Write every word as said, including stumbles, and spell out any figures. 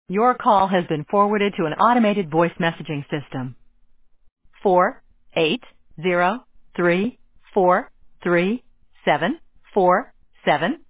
Your call has been forwarded to an automated voice messaging system. Four eight zero three four three seven four seven